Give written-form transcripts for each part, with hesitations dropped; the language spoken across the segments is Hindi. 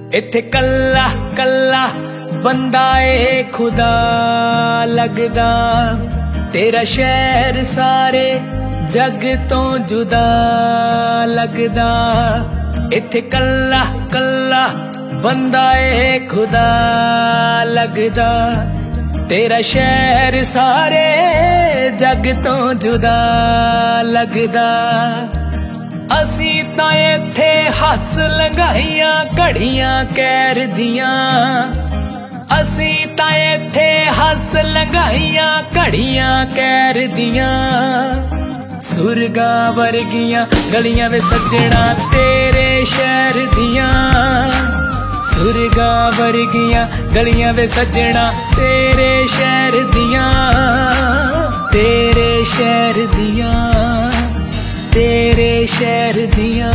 इत्थे कल्ला कल्ला बंदा ए खुदा लगदा, तेरा शहर सारे जग तो जुदा लगदा। इत्थे कल्ला कल्ला बंदा ए खुदा लगदा, तेरा शहर सारे जग तो जुदा लगदा। असी तां इत्थे हस लंघाइयां घड़ियां कैर दियां, असी तां इत्थे हस लंघाइयां घड़ियां कैर दियां। सुरगा वर्गियां गलियां वे सज्जणा तेरे शहर दियां, सुरगा वर्गियां गलियां वे सज्जणा तेरे शहर दियां, तेरे शहर दियां, तेरे शहर दियां।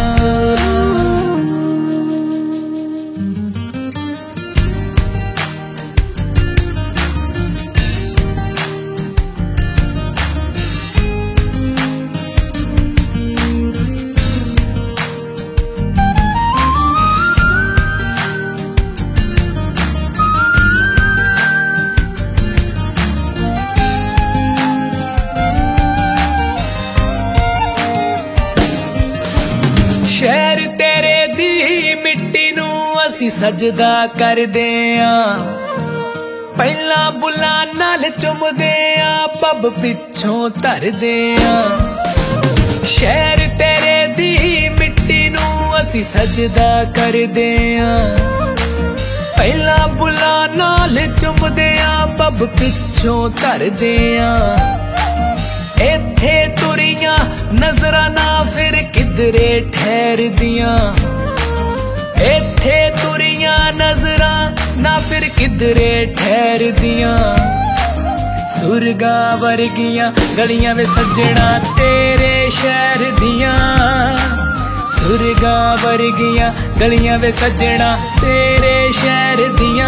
शहर तेरे दी मिट्टी नू असी सजदा करदे आं, पहला बुला नाल चुमदे आं पब पिछों धरदे आं। शहर तेरे दी मिट्टी नू असी सजदा करदे आं, पहला बुला नाल चुमदे आं पब पिछों धरदे आं। इत्थे तुरियां नजरा ना फिर किधरे ठहर दियां, इत्थे तुरियां नजरा ना फिर किधरे ठहर दियां। सुरगा वर्गियां गलियां वे सज्जणा तेरे शहर दियां, सुरगा वर्गियां गलियां वे सज्जणा तेरे शहर दियां,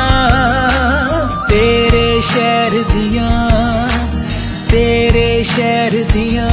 तेरे शहर दियां, तेरे शहर दियां।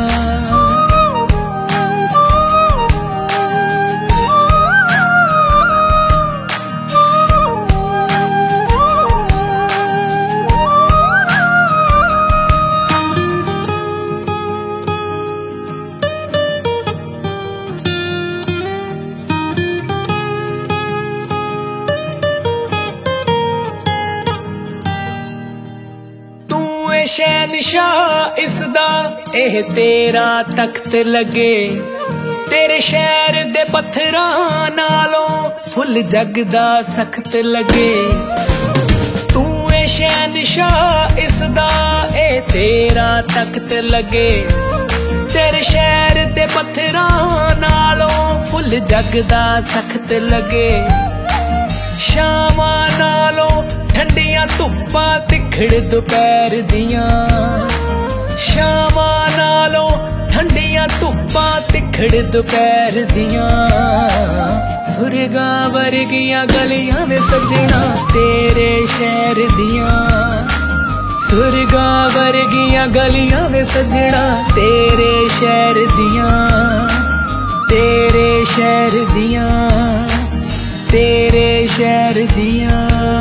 शहनशाह इसदा एह तेरा तख्त लगे, तेरे शहर दे पत्थरां नालों फुल जग दा सख्त लगे। तू ए शहनशाह इसदा एह तेरा तख्त लगे, तेरे शहर दे पत्थरां नालों फुल जग दा सख्त लगे। शामा नालों ठंडियां धुप्पां तिखड़ दोपहर दियां, शामा नालों ठंडियां धुप्पां तिखड़ दोपहर दियां। सुरगा वर्गियां गलियां वे सजना तेरे शहर दियां, सुरगा वर्गियां गलियां वे सजना तेरे शहर दियां, तेरे शहर दियां, तेरे शहर दियां।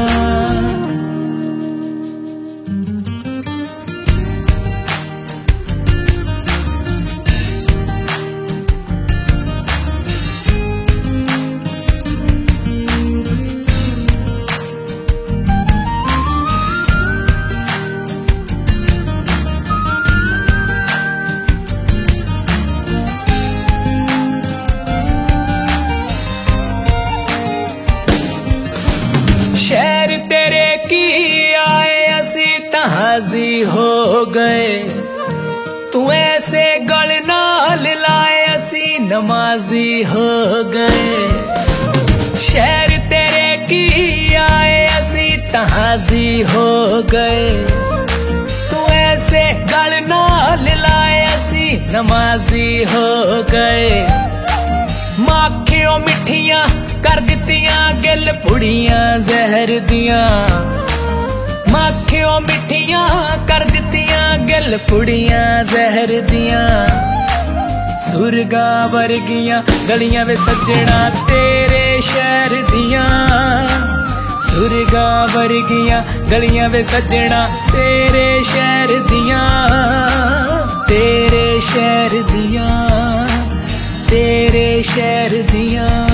शहर तेरे की आए असी तहाजी हो गए, तू ऐसे गल नाल लाए असी नमाजी हो गए। शहर तेरे की आए असी तहाजी हो गए, तू ऐसे गल नाल लाए असी नमाजी हो गए। माखियों मिठियां कर दित्तियां गिल पुड़ियां जहर दियां, माखियों मिठियां कर दित्तियां गिल पुड़ियां जहर दियां। सुरगा वर्गियां गलियां वे सजना तेरे शहर दियां, सुरगा वर्गियां गलियां वे सजना तेरे शहर दियां, तेरे शहर दियां, तेरे शहर दियां।